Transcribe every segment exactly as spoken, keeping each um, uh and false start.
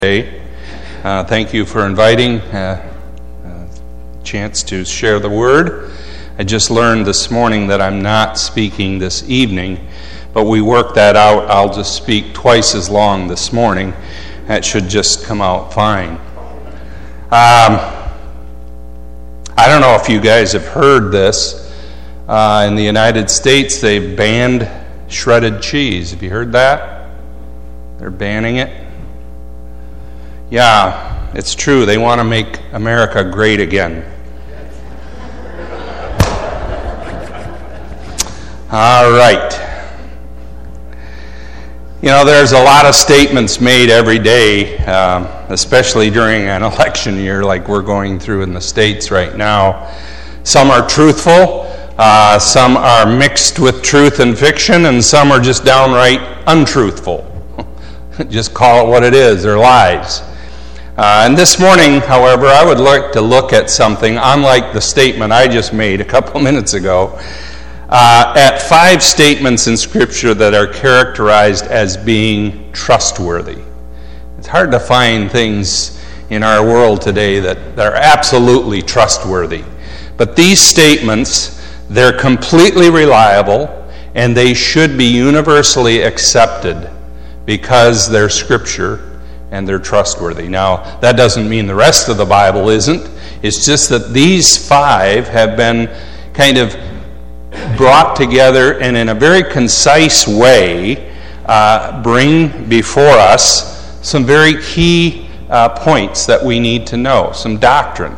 Uh, thank you for inviting uh, a chance to share the word. I just learned this morning that I'm not speaking this evening, but we worked that out. I'll just speak twice as long this morning. That should just come out fine. Um, I don't know if you guys have heard this. Uh, in the United States, they've banned shredded cheese. Have you heard that? They're banning it. Yeah, it's true. They want to make America great again. All right. You know, there's a lot of statements made every day, um, especially during an election year like we're going through in the States right now. Some are truthful, uh, some are mixed with truth and fiction, and some are just downright untruthful. Just call it what it is, they're lies. Uh, and this morning, however, I would like to look at something, unlike the statement I just made a couple minutes ago, uh, at five statements in Scripture that are characterized as being trustworthy. It's hard to find things in our world today that, that are absolutely trustworthy. But these statements, they're completely reliable, and they should be universally accepted because they're Scripture and they're trustworthy. Now, that doesn't mean the rest of the Bible isn't. It's just that these five have been kind of brought together and in a very concise way uh, bring before us some very key uh, points that we need to know, some doctrine.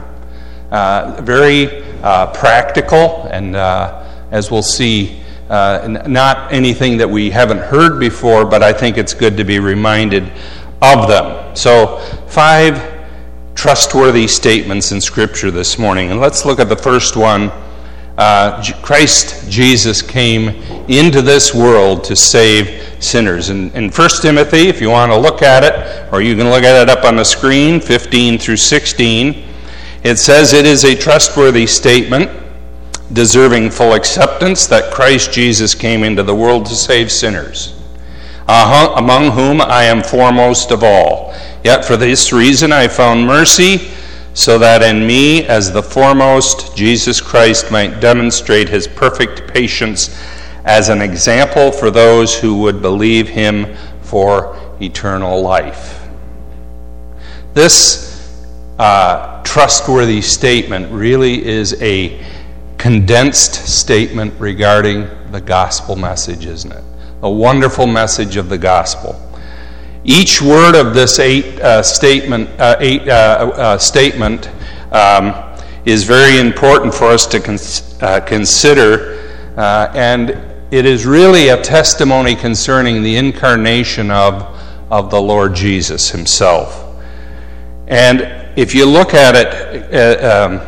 Uh, very uh, practical and, uh, as we'll see, uh, not anything that we haven't heard before, but I think it's good to be reminded of them. So, five trustworthy statements in Scripture this morning. And let's look at the first one. Uh, Christ Jesus came into this world to save sinners. In, in First Timothy, if you want to look at it, or you can look at it up on the screen, fifteen through sixteen, it says, "It is a trustworthy statement, deserving full acceptance, that Christ Jesus came into the world to save sinners, Uh, among whom I am foremost of all. Yet for this reason I found mercy, so that in me, as the foremost, Jesus Christ might demonstrate his perfect patience as an example for those who would believe him for eternal life." This uh, trustworthy statement really is a condensed statement regarding the gospel message, isn't it? A wonderful message of the gospel. Each word of this eight uh, statement, uh, eight uh, uh, statement, um, is very important for us to cons- uh, consider, uh, and it is really a testimony concerning the incarnation of of the Lord Jesus Himself. And if you look at it, uh, um,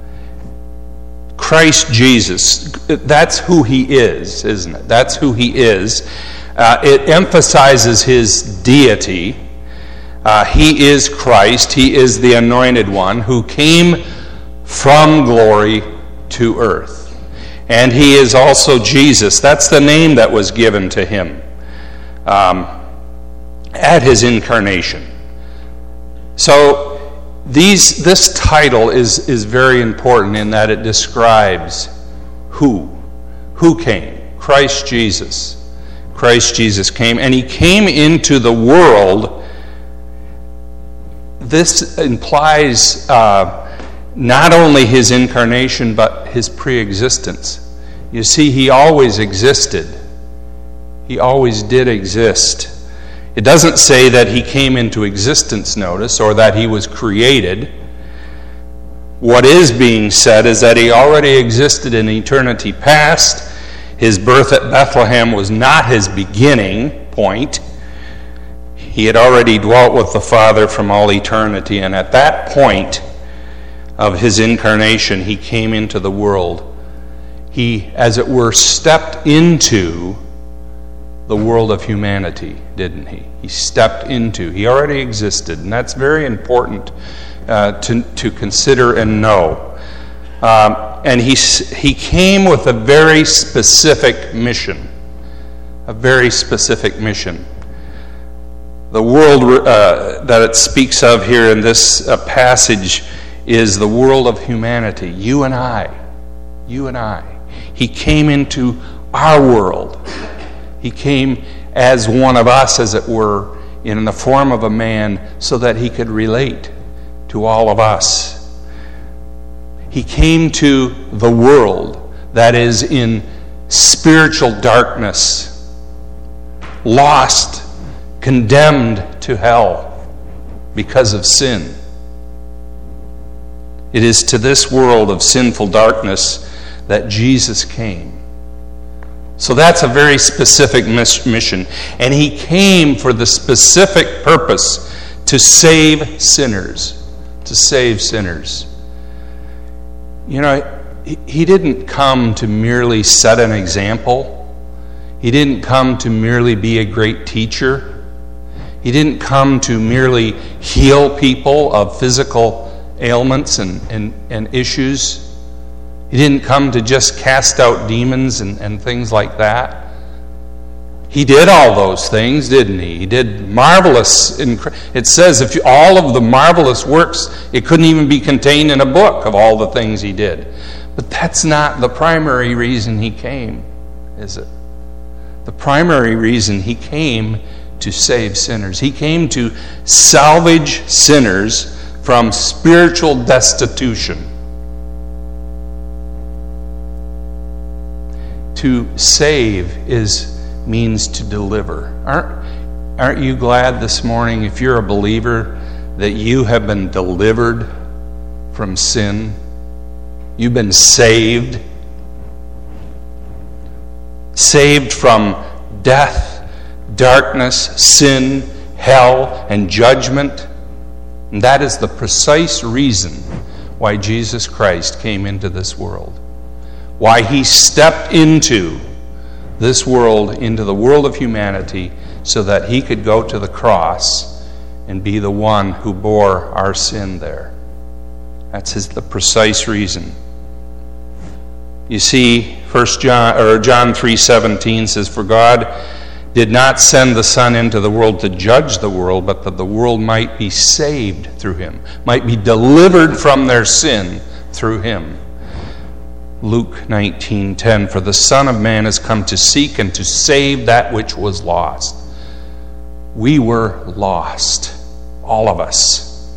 Christ Jesus, that's who he is, isn't it? That's who he is. Uh, it emphasizes his deity. Uh, he is Christ. He is the anointed one who came from glory to earth. And he is also Jesus. That's the name that was given to him um, at his incarnation. So, These, this title is, is very important in that it describes who. Who came? Christ Jesus. Christ Jesus came, and he came into the world. This implies uh, not only his incarnation, but his pre-existence. You see, he always existed. He always did exist. It doesn't say that he came into existence, notice, or that he was created. What is being said is that he already existed in eternity past. His birth at Bethlehem was not his beginning point. He had already dwelt with the Father from all eternity, and at that point of his incarnation, he came into the world. He, as it were, stepped into the world of humanity, didn't he? He stepped into. He already existed, and that's very important uh, to to consider and know. Um, and he he came with a very specific mission, a very specific mission. The world uh, that it speaks of here in this uh, passage is the world of humanity. You and I. You and I. He came into our world. He came as one of us, as it were, in the form of a man, so that he could relate to all of us. He came to the world that is in spiritual darkness, lost, condemned to hell because of sin. It is to this world of sinful darkness that Jesus came. So that's a very specific mission. And he came for the specific purpose to save sinners. To save sinners. You know, he didn't come to merely set an example. He didn't come to merely be a great teacher. He didn't come to merely heal people of physical ailments and, and, and issues. He didn't come to just cast out demons and, and things like that. He did all those things, didn't he? He did marvelous. It says if you, all of the marvelous works, it couldn't even be contained in a book of all the things he did. But that's not the primary reason he came, is it? The primary reason he came to save sinners. He came to salvage sinners from spiritual destitution. To save is means to deliver. Aren't, aren't you glad this morning, if you're a believer, that you have been delivered from sin? You've been saved. Saved from death, darkness, sin, hell, and judgment. And that is the precise reason why Jesus Christ came into this world. Why he stepped into this world, into the world of humanity, so that he could go to the cross and be the one who bore our sin there. That's his, the precise reason. You see, First John or John three seventeen says, "For God did not send the Son into the world to judge the world, but that the world might be saved through him, might be delivered from their sin through him." Luke nineteen ten, "For the Son of Man has come to seek and to save that which was lost." We were lost, all of us.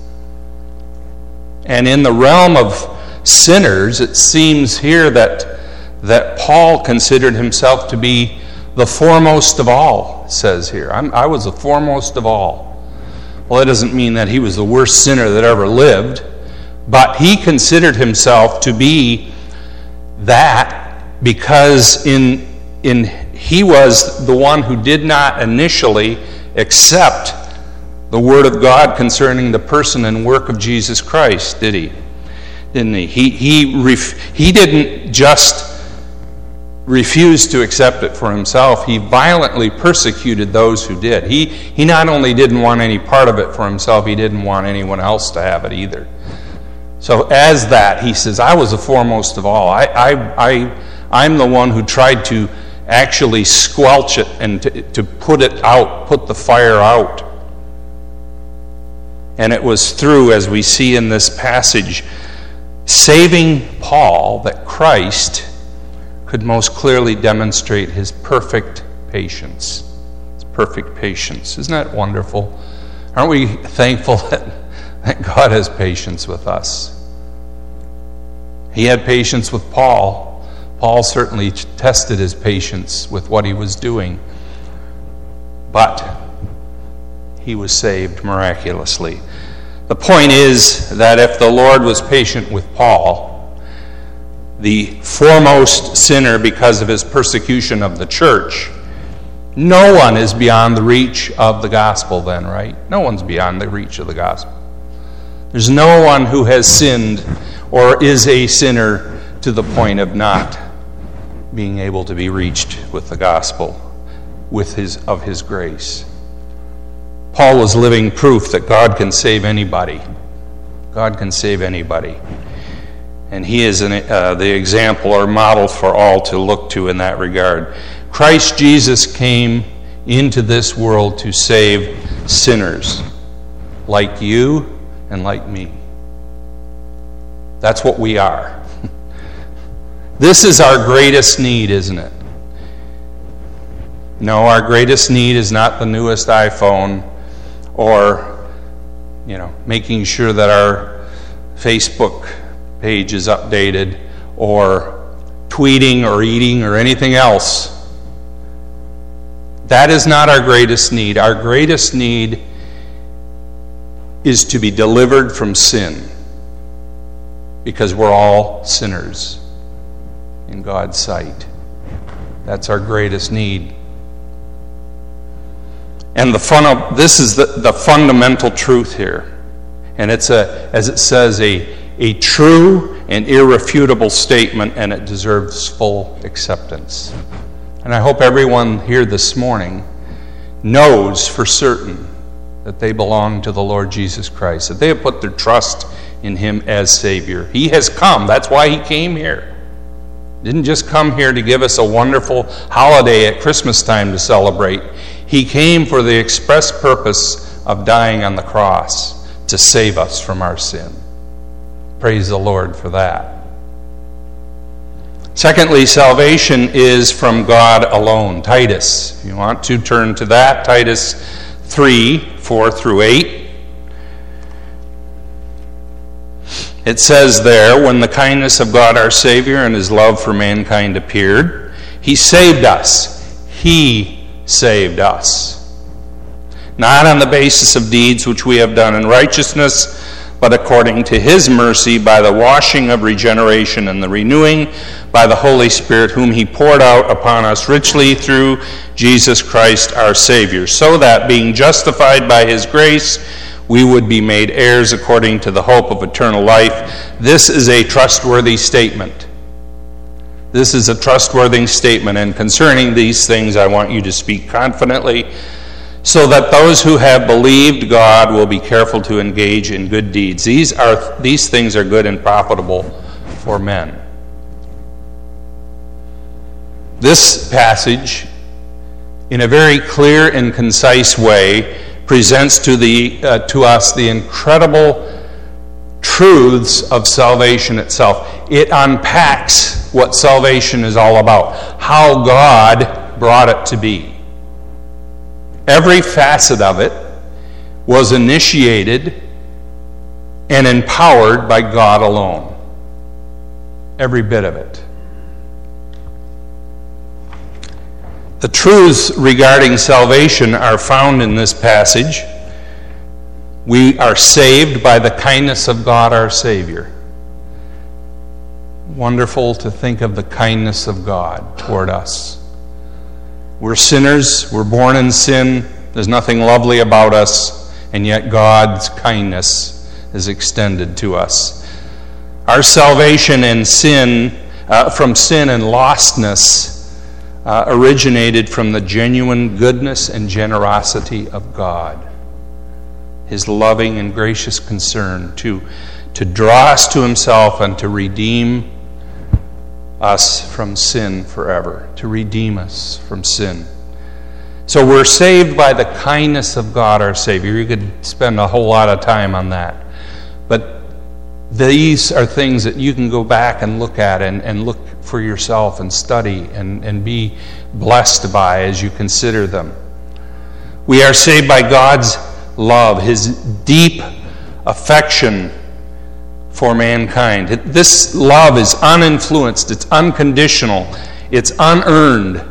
And in the realm of sinners, it seems here that, that Paul considered himself to be the foremost of all, it says here. I'm, I was the foremost of all. Well, it doesn't mean that he was the worst sinner that ever lived, but he considered himself to be that because in in he was the one who did not initially accept the Word of God concerning the person and work of Jesus Christ, did he? Didn't he? He he ref, he didn't just refuse to accept it for himself. He violently persecuted those who did. He he not only didn't want any part of it for himself, he didn't want anyone else to have it either. So as that, he says, I was the foremost of all. I, I, I, I'm the one who tried to actually squelch it and to, to put it out, put the fire out. And it was through, as we see in this passage, saving Paul that Christ could most clearly demonstrate his perfect patience. His perfect patience. Isn't that wonderful? Aren't we thankful that that God has patience with us? He had patience with Paul. Paul certainly tested his patience with what he was doing. But he was saved miraculously. The point is that if the Lord was patient with Paul, the foremost sinner because of his persecution of the church, no one is beyond the reach of the gospel then, right? No one's beyond the reach of the gospel. There's no one who has sinned or is a sinner to the point of not being able to be reached with the gospel, with his of his grace. Paul was living proof that God can save anybody. God can save anybody. And he is an, uh, the example or model for all to look to in that regard. Christ Jesus came into this world to save sinners, like you and like me. That's what we are. This is our greatest need, isn't it? No, our greatest need is not the newest iPhone or, you know, making sure that our Facebook page is updated or tweeting or eating or anything else. That is not our greatest need. Our greatest need is to be delivered from sin, because we're all sinners in God's sight. That's our greatest need. And the fun of, this is the, the fundamental truth here. And it's a, as it says, a, a true and irrefutable statement, and it deserves full acceptance. And I hope everyone here this morning knows for certain that they belong to the Lord Jesus Christ, that they have put their trust in Him as Savior. He has come. That's why He came here. He didn't just come here to give us a wonderful holiday at Christmas time to celebrate. He came for the express purpose of dying on the cross to save us from our sin. Praise the Lord for that. Secondly, salvation is from God alone. Titus, if you want to turn to that, Titus three, four through eight. It says there, when the kindness of God our Savior and His love for mankind appeared, He saved us. He saved us. Not on the basis of deeds which we have done in righteousness, but according to His mercy, by the washing of regeneration and the renewing by the Holy Spirit, whom He poured out upon us richly through Jesus Christ our Savior, so that, being justified by His grace, we would be made heirs according to the hope of eternal life. This is a trustworthy statement. This is a trustworthy statement, and concerning these things I want you to speak confidently, so that those who have believed God will be careful to engage in good deeds. These are these things are good and profitable for men. This passage, in a very clear and concise way, presents to the uh, to us the incredible truths of salvation itself. It unpacks what salvation is all about, how God brought it to be. Every facet of it was initiated and empowered by God alone. Every bit of it. The truths regarding salvation are found in this passage. We are saved by the kindness of God our Savior. Wonderful to think of the kindness of God toward us. We're sinners, we're born in sin, there's nothing lovely about us, and yet God's kindness is extended to us. Our salvation and sin, uh, from sin and lostness, uh, originated from the genuine goodness and generosity of God. His loving and gracious concern to, to draw us to Himself and to redeem us from sin forever, to redeem us from sin. So we're saved by the kindness of God our Savior. You could spend a whole lot of time on that. But these are things that you can go back and look at and, and look for yourself and study and, and be blessed by as you consider them. We are saved by God's love, His deep affection for mankind. This love is uninfluenced, it's unconditional, it's unearned.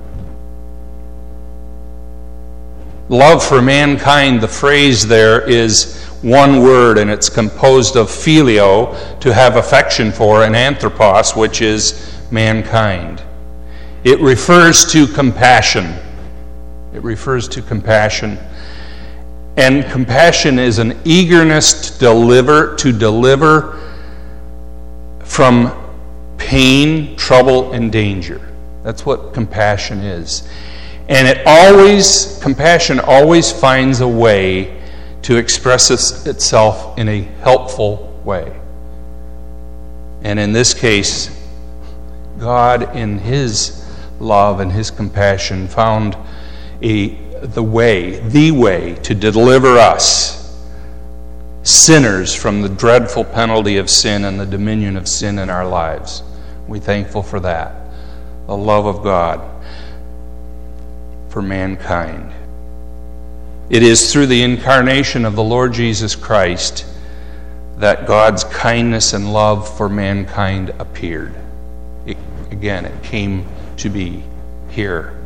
Love for mankind, the phrase there is one word, and it's composed of phileo, to have affection for, and anthropos, which is mankind. It refers to compassion. It refers to compassion. And compassion is an eagerness to deliver, to deliver from pain, trouble, and danger. That's what compassion is. And it always, compassion always finds a way to express itself in a helpful way. And in this case, God, in His love and His compassion, found a the way, the way to deliver us, sinners, from the dreadful penalty of sin and the dominion of sin in our lives. We're thankful for that. The love of God for mankind. It is through the incarnation of the Lord Jesus Christ that God's kindness and love for mankind appeared. It, again, it came to be here.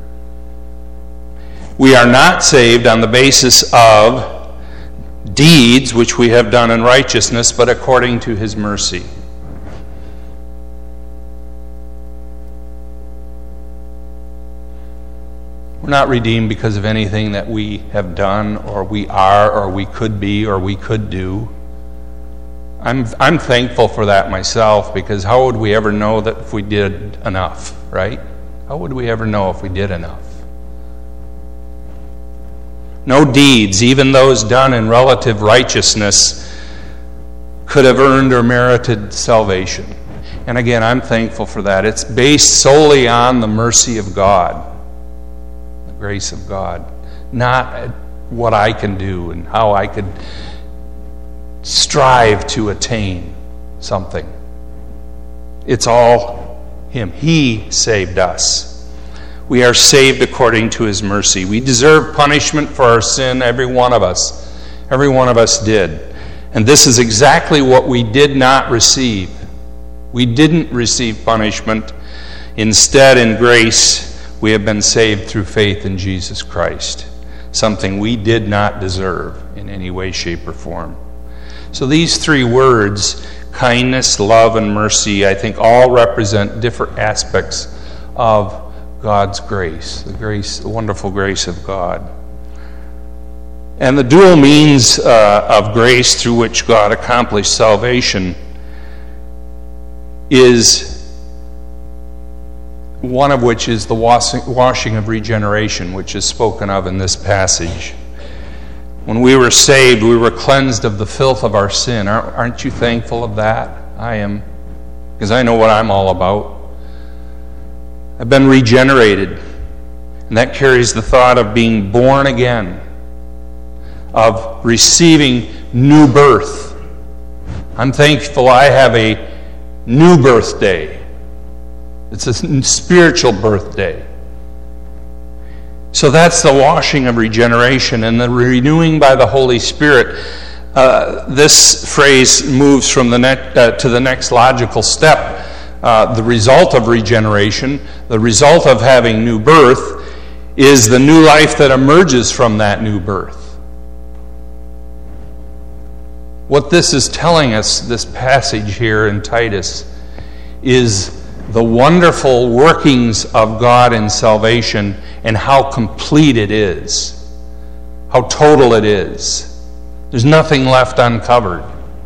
We are not saved on the basis of deeds which we have done in righteousness, but according to His mercy. We're not redeemed because of anything that we have done, or we are, or we could be, or we could do. I'm I'm thankful for that myself, because how would we ever know that if we did enough, right? How would we ever know if we did enough? No deeds, even those done in relative righteousness, could have earned or merited salvation. And again, I'm thankful for that. It's based solely on the mercy of God. Grace of God, not what I can do and how I could strive to attain something. It's all Him. He saved us. We are saved according to His mercy. We deserve punishment for our sin, every one of us. Every one of us did. And this is exactly what we did not receive. We didn't receive punishment. Instead, in grace, we have been saved through faith in Jesus Christ, something we did not deserve in any way, shape, or form. So these three words, kindness, love, and mercy, I think all represent different aspects of God's grace, the grace, the wonderful grace of God. And the dual means uh, of grace through which God accomplished salvation is one of which is the washing of regeneration, which is spoken of in this passage. When we were saved, we were cleansed of the filth of our sin. Aren't you thankful of that? I am, because I know what I'm all about. I've been regenerated, and that carries the thought of being born again, of receiving new birth. I'm thankful I have a new birthday. It's a spiritual birthday. So that's the washing of regeneration and the renewing by the Holy Spirit. Uh, this phrase moves from the ne- uh, to the next logical step. Uh, the result of regeneration, the result of having new birth, is the new life that emerges from that new birth. What this is telling us, this passage here in Titus, is the wonderful workings of God in salvation and how complete it is, how total it is. There's nothing left uncovered.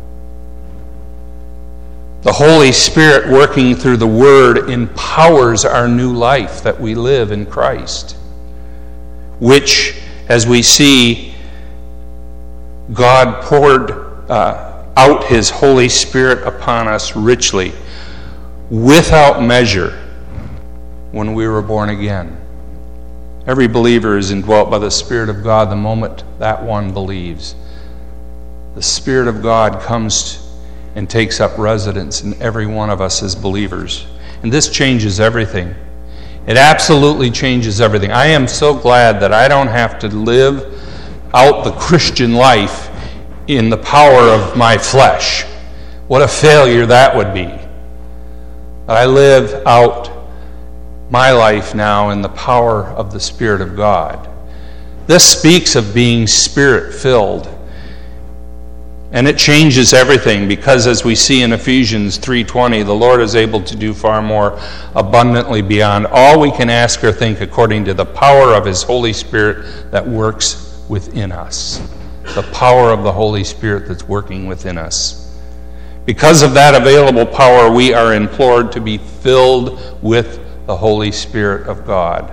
The Holy Spirit working through the Word empowers our new life that we live in Christ, which, as we see, God poured uh, out His Holy Spirit upon us richly, without measure, when we were born again. Every believer is indwelt by the Spirit of God the moment that one believes. The Spirit of God comes and takes up residence in every one of us as believers. And this changes everything. It absolutely changes everything. I am so glad that I don't have to live out the Christian life in the power of my flesh. What a failure that would be. I live out my life now in the power of the Spirit of God. This speaks of being Spirit-filled. And it changes everything, because as we see in Ephesians three twenty, the Lord is able to do far more abundantly beyond all we can ask or think, according to the power of His Holy Spirit that works within us. The power of the Holy Spirit that's working within us. Because of that available power, we are implored to be filled with the Holy Spirit of God.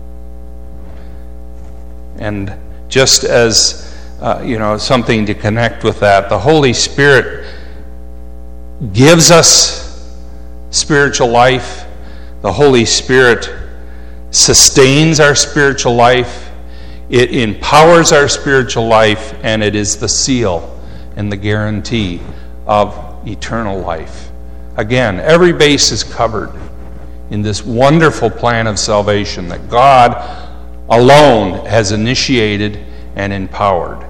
And just as, uh, you know, something to connect with that, the Holy Spirit gives us spiritual life. The Holy Spirit sustains our spiritual life It empowers our spiritual life, and it is the seal and the guarantee of eternal life. Again, every base is covered in this wonderful plan of salvation that God alone has initiated and empowered.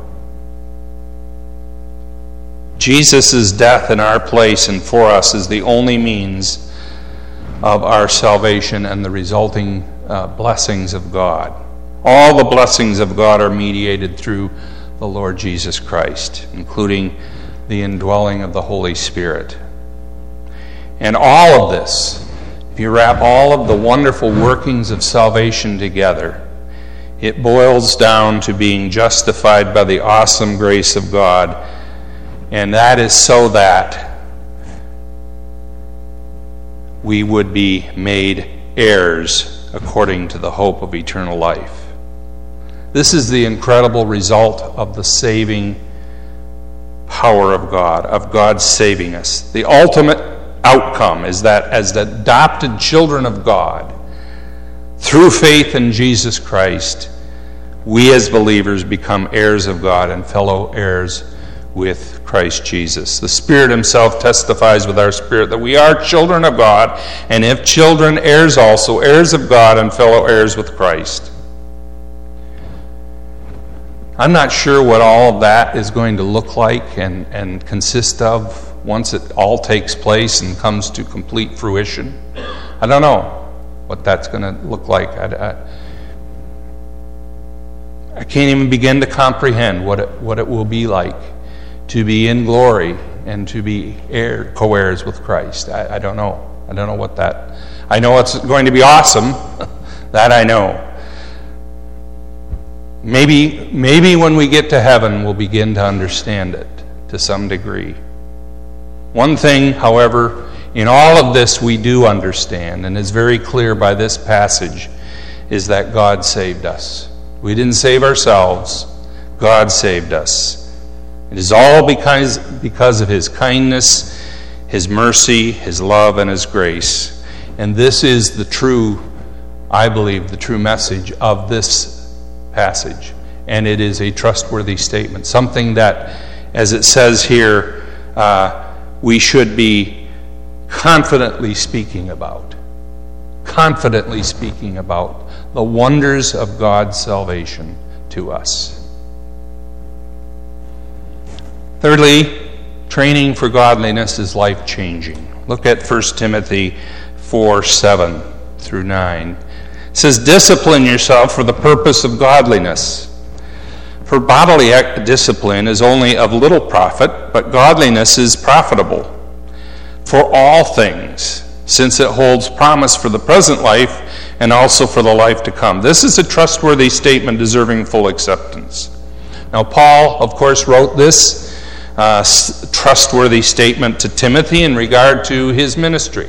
Jesus' death in our place and for us is the only means of our salvation and the resulting uh, blessings of God. All the blessings of God are mediated through the Lord Jesus Christ, including the indwelling of the Holy Spirit. And all of this, if you wrap all of the wonderful workings of salvation together, it boils down to being justified by the awesome grace of God. And that is so that we would be made heirs according to the hope of eternal life. This is the incredible result of the saving power of God, of God saving us. The ultimate outcome is that as the adopted children of God, through faith in Jesus Christ, we as believers become heirs of God and fellow heirs with Christ Jesus. The Spirit Himself testifies with our spirit that we are children of God, and if children, heirs also, heirs of God and fellow heirs with Christ. I'm not sure what all of that is going to look like and, and consist of once it all takes place and comes to complete fruition. I don't know what that's going to look like. I, I, I can't even begin to comprehend what it, what it will be like to be in glory and to be heir, co-heirs with Christ. I, I don't know. I don't know what that... I know it's going to be awesome. That I know. Maybe, maybe when we get to heaven, we'll begin to understand it to some degree. One thing, however, in all of this we do understand, and is very clear by this passage, is that God saved us. We didn't save ourselves. God saved us. It is all because, because of His kindness, His mercy, His love, and His grace. And this is the true, I believe, the true message of this passage. And it is a trustworthy statement. Something that, as it says here, uh, we should be confidently speaking about. Confidently speaking about the wonders of God's salvation to us. Thirdly, training for godliness is life-changing. Look at First Timothy four, seven through nine. It says, "Discipline yourself for the purpose of godliness. For bodily discipline is only of little profit, but godliness is profitable for all things, since it holds promise for the present life and also for the life to come." This is a trustworthy statement deserving full acceptance. Now, Paul, of course, wrote this uh, trustworthy statement to Timothy in regard to his ministry.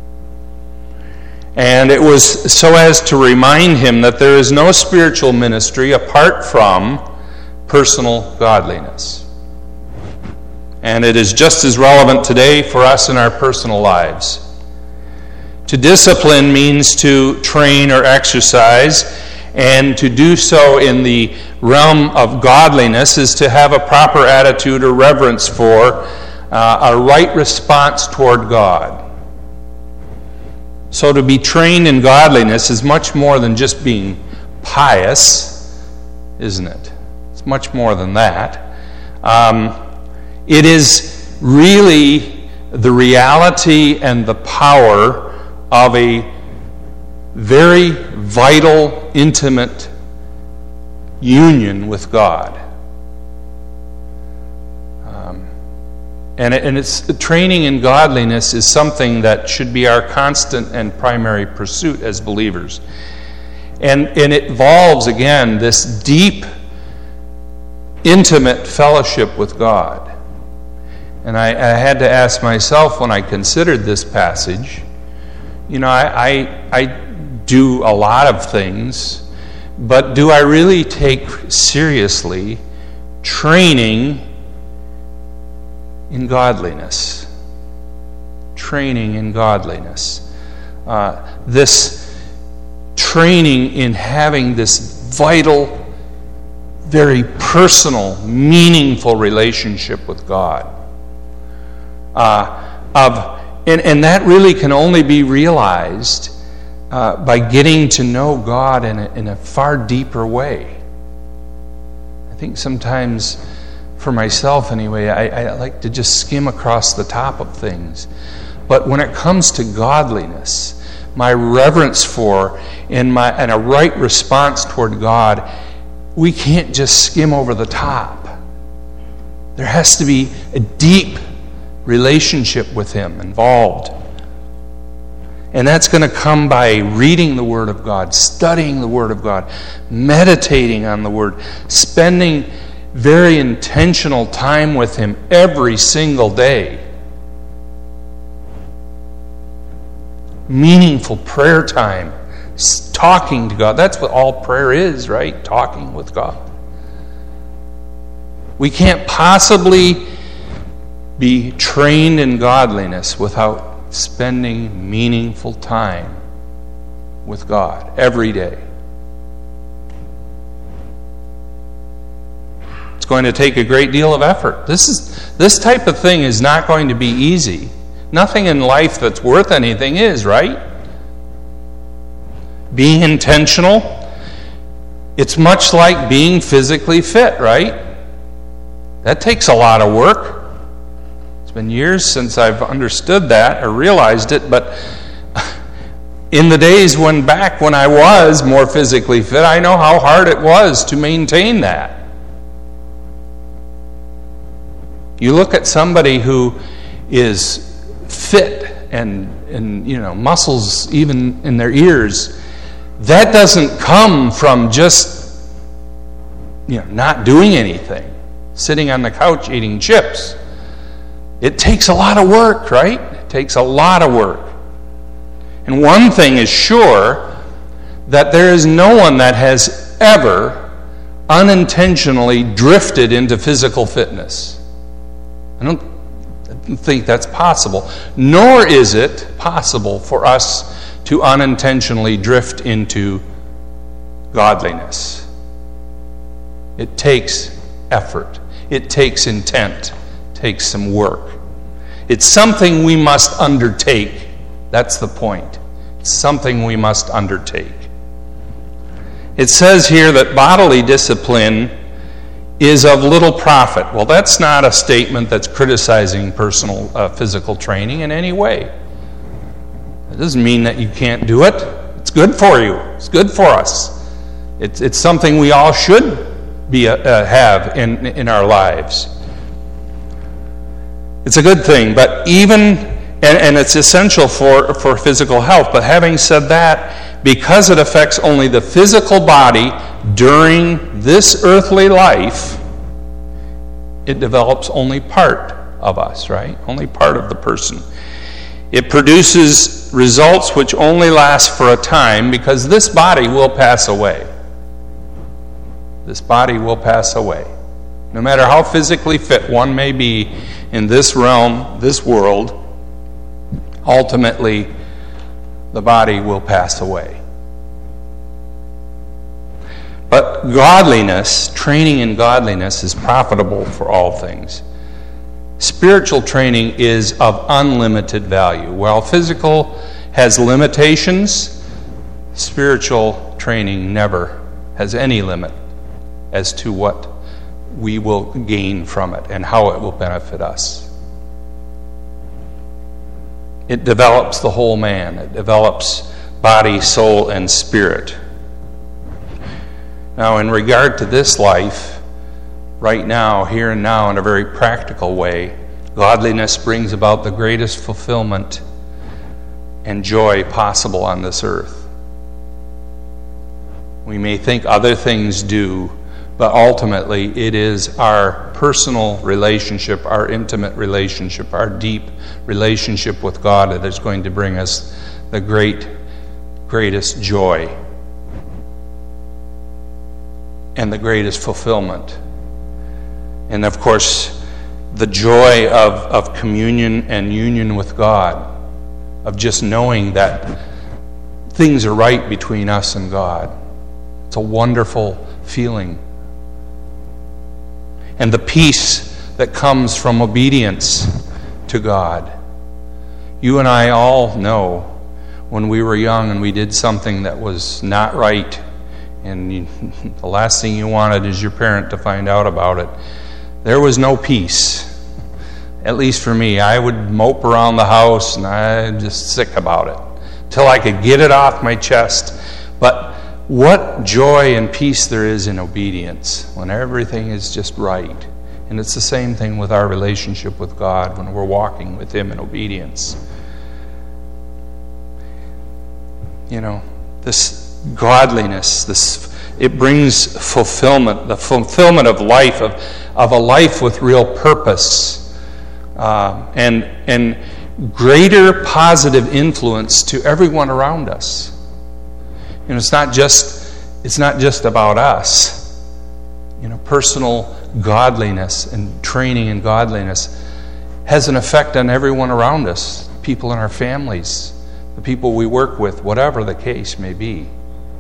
And it was so as to remind him that there is no spiritual ministry apart from personal godliness. And it is just as relevant today for us in our personal lives. To discipline means to train or exercise, and to do so in the realm of godliness is to have a proper attitude or reverence for uh, a right response toward God. So to be trained in godliness is much more than just being pious, isn't it? It's much more than that. Um, it is really the reality and the power of a very vital, intimate union with God. Um, and, it, and it's training in godliness is something that should be our constant and primary pursuit as believers. And, and it involves, again, this deep, intimate fellowship with God. And I, I had to ask myself when I considered this passage, you know, I, I, I do a lot of things, but do I really take seriously training in godliness? Training in godliness. Uh, this training in having this vital, very personal, meaningful relationship with God. Uh, of and, and that really can only be realized uh, by getting to know God in a, in a far deeper way. I think sometimes, for myself anyway, I, I like to just skim across the top of things. But when it comes to godliness, my reverence for and my and a right response toward God, we can't just skim over the top. There has to be a deep relationship with Him involved. And that's going to come by reading the Word of God, studying the Word of God, meditating on the Word, spending very intentional time with Him every single day. Meaningful prayer time, talking to God. That's what all prayer is, right? Talking with God. We can't possibly be trained in godliness without spending meaningful time with God every day. It's going to take a great deal of effort. This is this type of thing is not going to be easy. Nothing in life that's worth anything is, right? Being intentional, it's much like being physically fit, right? That takes a lot of work. It's been years since I've understood that or realized it, but in the days when back when I was more physically fit, I know how hard it was to maintain that. You look at somebody who is fit and, and you know, muscles even in their ears, that doesn't come from just, you know, not doing anything, sitting on the couch eating chips. It takes a lot of work, right? It takes a lot of work. And one thing is sure, that there is no one that has ever unintentionally drifted into physical fitness. I don't think that's possible. Nor is it possible for us to unintentionally drift into godliness. It takes effort. It takes intent. It takes some work. It's something we must undertake. That's the point. It's something we must undertake. It says here that bodily discipline is of little profit. Well, that's not a statement that's criticizing personal uh, physical training in any way. It doesn't mean that you can't do it. It's good for you. It's good for us. It's it's something we all should be uh, have in in our lives. It's a good thing, but even and, and it's essential for for physical health. But having said that, because it affects only the physical body during this earthly life, it develops only part of us, right? Only part of the person. It produces results which only last for a time, because this body will pass away. This body will pass away. No matter how physically fit one may be in this realm, this world, ultimately the body will pass away. But godliness, training in godliness, is profitable for all things. Spiritual training is of unlimited value. While physical has limitations, spiritual training never has any limit as to what we will gain from it and how it will benefit us. It develops the whole man. It develops body, soul, and spirit. Now, in regard to this life, right now, here and now, in a very practical way, godliness brings about the greatest fulfillment and joy possible on this earth. We may think other things do, but ultimately it is our personal relationship, our intimate relationship, our deep relationship with God that is going to bring us the great, greatest joy and the greatest fulfillment. And of course, the joy of, of communion and union with God, of just knowing that things are right between us and God. It's a wonderful feeling and the peace that comes from obedience to God. You and I all know when we were young and we did something that was not right, and you, the last thing you wanted is your parent to find out about it. There was no peace. At least for me, I would mope around the house and I'm just sick about it till I could get it off my chest. But what joy and peace there is in obedience when everything is just right. And it's the same thing with our relationship with God when we're walking with Him in obedience. You know, this godliness, this it brings fulfillment, the fulfillment of life, of, of a life with real purpose. Uh, and and greater positive influence to everyone around us. You know, it's not just it's not just about us. You know, personal godliness and training in godliness has an effect on everyone around us, people in our families, the people we work with, whatever the case may be.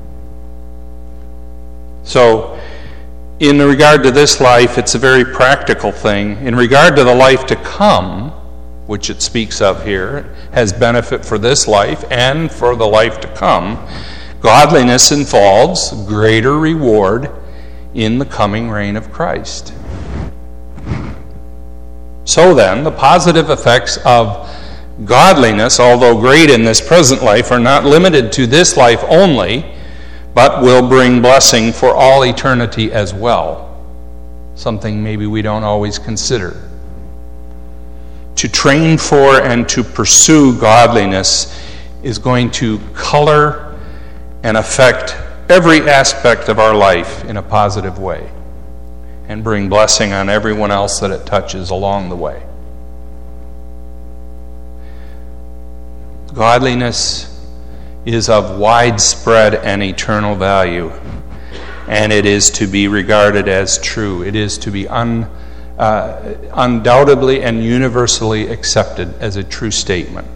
So, in regard to this life, it's a very practical thing. In regard to the life to come, which it speaks of here, has benefit for this life and for the life to come. Godliness involves greater reward in the coming reign of Christ. So then, the positive effects of godliness, although great in this present life, are not limited to this life only, but will bring blessing for all eternity as well. Something maybe we don't always consider. To train for and to pursue godliness is going to color and affect every aspect of our life in a positive way and bring blessing on everyone else that it touches along the way. Godliness is of widespread and eternal value, and it is to be regarded as true. It is to be un, uh, undoubtedly and universally accepted as a true statement.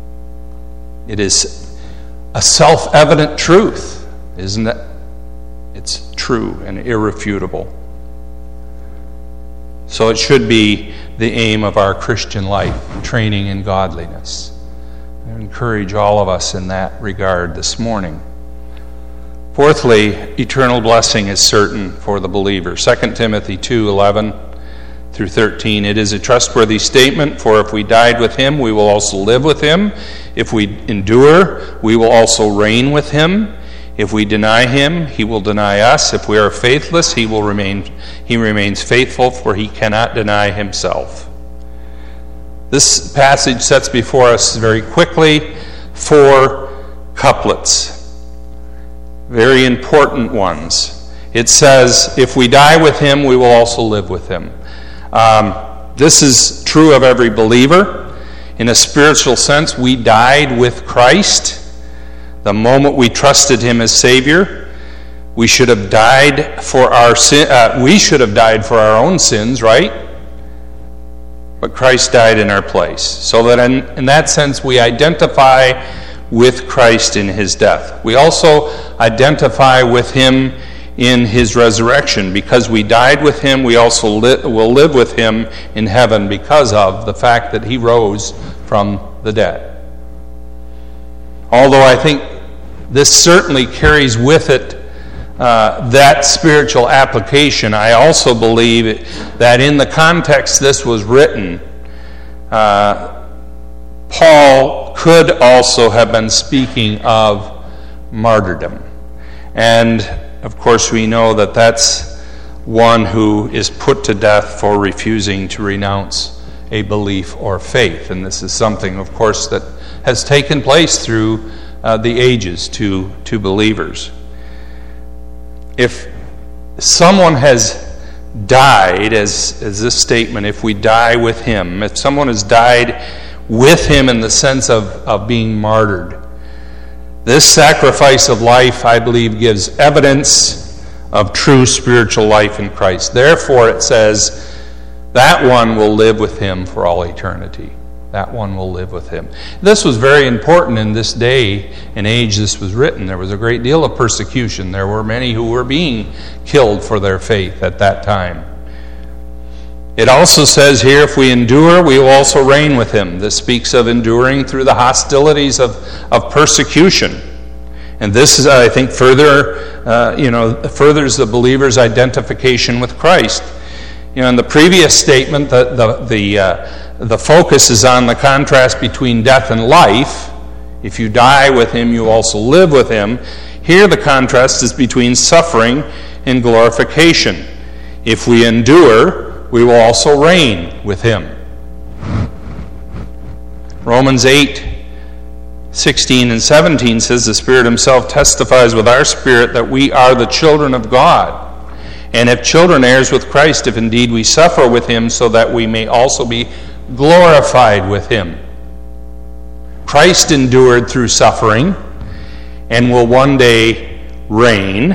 It is a self-evident truth, isn't it? It's true and irrefutable. So it should be the aim of our Christian life, training in godliness. I encourage all of us in that regard this morning. Fourthly, eternal blessing is certain for the believer. Second Timothy two eleven through thirteen. It is a trustworthy statement, for if we died with him, we will also live with him. If we endure, we will also reign with him. If we deny him, he will deny us. If we are faithless, he will remain he remains faithful, for he cannot deny himself. This passage sets before us very quickly four couplets, very important ones. It says, if we die with him, we will also live with him. Um, this is true of every believer. In a spiritual sense, we died with Christ. The moment we trusted him as Savior, we should have died for our sin. Uh, we should have died for our own sins, right? But Christ died in our place. So that in, in that sense, we identify with Christ in his death. We also identify with him in his resurrection. Because we died with him, we also li- will live with him in heaven because of the fact that he rose from the dead. Although I think this certainly carries with it uh, that spiritual application, I also believe that in the context this was written, uh, Paul could also have been speaking of martyrdom. And of course we know that that's one who is put to death for refusing to renounce a belief or faith. And this is something, of course, that has taken place through uh, the ages to, to believers. If someone has died, as, as this statement, if we die with him, if someone has died with him in the sense of, of being martyred, this sacrifice of life, I believe, gives evidence of true spiritual life in Christ. Therefore, it says, that one will live with him for all eternity. That one will live with him. This was very important in this day and age this was written. There was a great deal of persecution. There were many who were being killed for their faith at that time. It also says here, if we endure, we will also reign with him. This speaks of enduring through the hostilities of, of persecution. And this is, I think, further, uh, you know, furthers the believer's identification with Christ. You know, in the previous statement, the the the, uh, the focus is on the contrast between death and life. If you die with him, you also live with him. Here, the contrast is between suffering and glorification. If we endure, we will also reign with him. Romans eight sixteen and seventeen says, the Spirit himself testifies with our spirit that we are the children of God. And if children, heirs with Christ, if indeed we suffer with him, so that we may also be glorified with him. Christ endured through suffering and will one day reign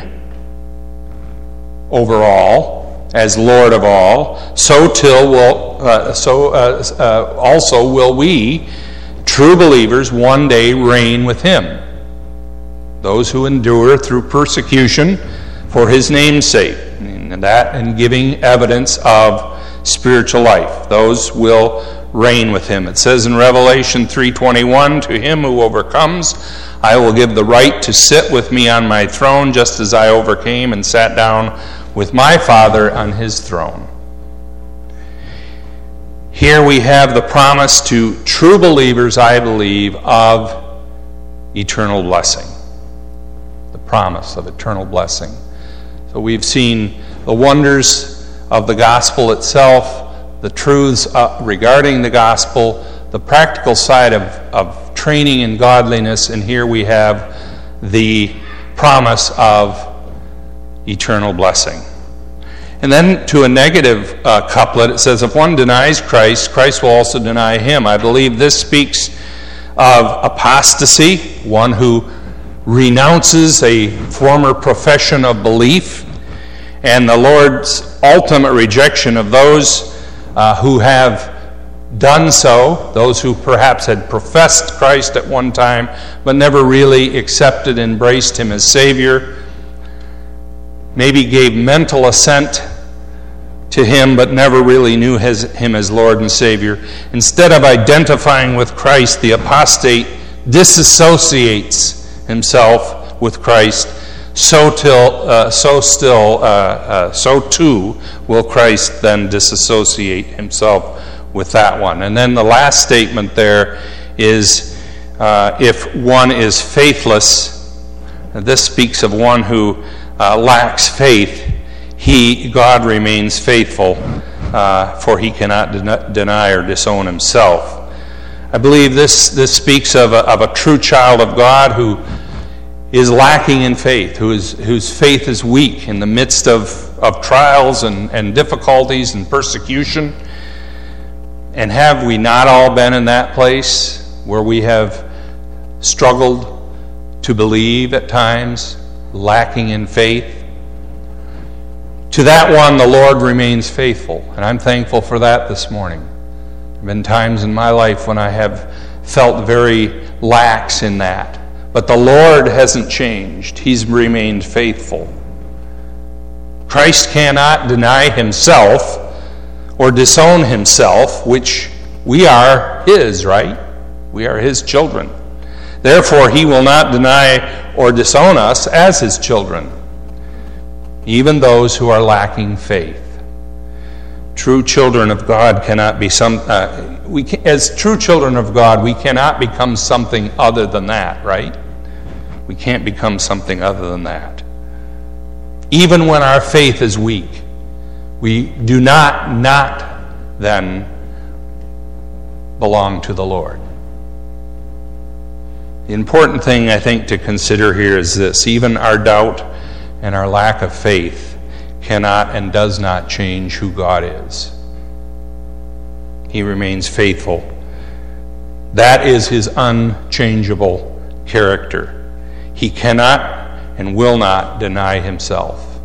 over all as Lord of all. So till will uh, so uh, uh, also will we, true believers, one day reign with him. Those who endure through persecution for his name's sake, and that and giving evidence of spiritual life, those will reign with him. It says in Revelation three twenty-one, to him who overcomes, I will give the right to sit with me on my throne, just as I overcame and sat down with my Father on his throne. Here we have the promise to true believers, I believe, of eternal blessing. The promise of eternal blessing. So we've seen the wonders of the gospel itself, the truths uh, regarding the gospel, the practical side of, of training in godliness, and here we have the promise of eternal blessing. And then to a negative uh, couplet, it says, if one denies Christ, Christ will also deny him. I believe this speaks of apostasy, one who renounces a former profession of belief, and the Lord's ultimate rejection of those uh, who have done so, those who perhaps had professed Christ at one time, but never really accepted, embraced him as Savior, maybe gave mental assent to him, but never really knew his, him as Lord and Savior. Instead of identifying with Christ, the apostate disassociates himself with Christ. So till, uh, so still, uh, uh, so too will Christ then disassociate himself with that one. And then the last statement there is, uh, if one is faithless, this speaks of one who uh, lacks faith. He, God, remains faithful, uh, for he cannot den- deny or disown himself. I believe this, this speaks of a, of a true child of God who is lacking in faith, who is, whose faith is weak in the midst of, of trials and, and difficulties and persecution. And have we not all been in that place where we have struggled to believe at times, lacking in faith? To that one, the Lord remains faithful, and I'm thankful for that this morning. There have been times in my life when I have felt very lax in that, but the Lord hasn't changed. He's remained faithful. Christ cannot deny himself or disown himself, which we are his, right? We are his children. Therefore, he will not deny or disown us as his children, even those who are lacking faith. True children of God cannot be some. Uh, we can, as true children of God, we cannot become something other than that, right? We can't become something other than that. Even when our faith is weak, we do not not then belong to the Lord. The important thing, I think, to consider here is this: even our doubt and our lack of faith cannot and does not change who God is. He remains faithful. That is his unchangeable character. He cannot and will not deny himself.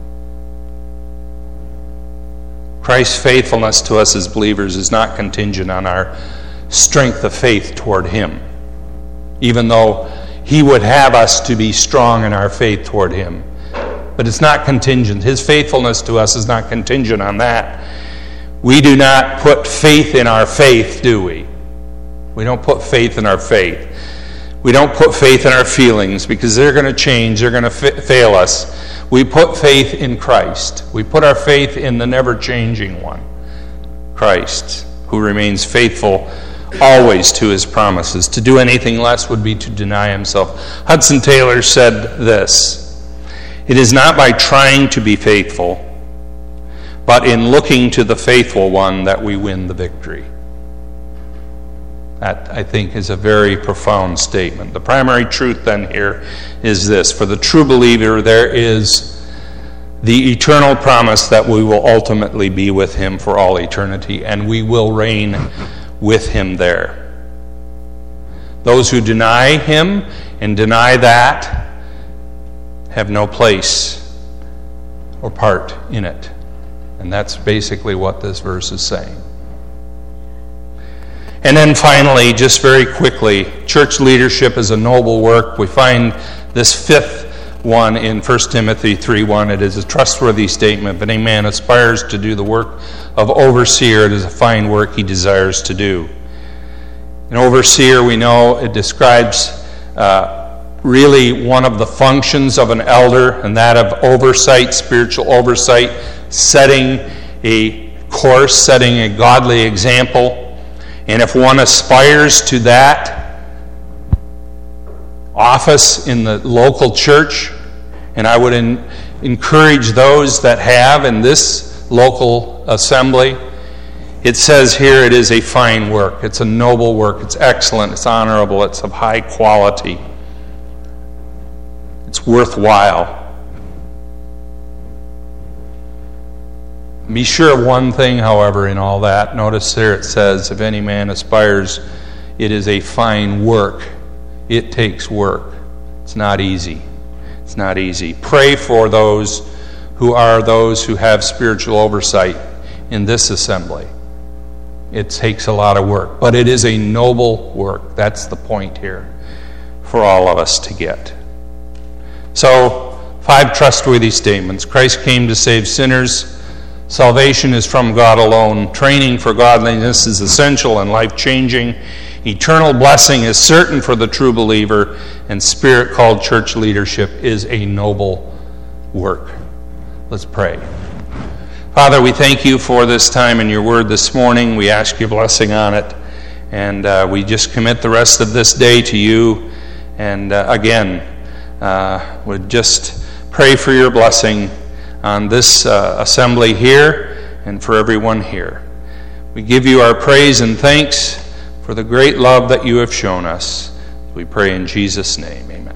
Christ's faithfulness to us as believers is not contingent on our strength of faith toward him, even though he would have us to be strong in our faith toward him. But it's not contingent. His faithfulness to us is not contingent on that. We do not put faith in our faith, do we? We don't put faith in our faith. We don't put faith in our feelings because they're going to change, they're going to fa- fail us. We put faith in Christ. We put our faith in the never-changing one, Christ, who remains faithful always to his promises. To do anything less would be to deny himself. Hudson Taylor said this: "It is not by trying to be faithful, but in looking to the faithful one that we win the victory." That, I think, is a very profound statement. The primary truth then here is this: for the true believer, there is the eternal promise that we will ultimately be with him for all eternity, and we will reign with him there. Those who deny him and deny that have no place or part in it. And that's basically what this verse is saying. And then finally, just very quickly, church leadership is a noble work. We find this fifth one in First Timothy three one. It is a trustworthy statement. If any man aspires to do the work of overseer, it is a fine work he desires to do. An overseer, we know, it describes uh, really one of the functions of an elder, and that of oversight, spiritual oversight, setting a course, setting a godly example. And if one aspires to that office in the local church, and I would in, encourage those that have in this local assembly, it says here it is a fine work. It's a noble work. It's excellent. It's honorable. It's of high quality. It's worthwhile. Be sure of one thing, however, in all that. Notice there it says, if any man aspires, it is a fine work. It takes work. It's not easy. It's not easy. Pray for those who are those who have spiritual oversight in this assembly. It takes a lot of work, but it is a noble work. That's the point here for all of us to get. So, five trustworthy statements. Christ came to save sinners. Salvation is from God alone. Training for godliness is essential and life-changing. Eternal blessing is certain for the true believer. And Spirit-called church leadership is a noble work. Let's pray. Father, we thank you for this time in your word this morning. We ask your blessing on it. And uh, we just commit the rest of this day to you. And uh, again, uh, would just pray for your blessing on this uh, assembly here and for everyone here. We give you our praise and thanks for the great love that you have shown us. We pray in Jesus' name. Amen.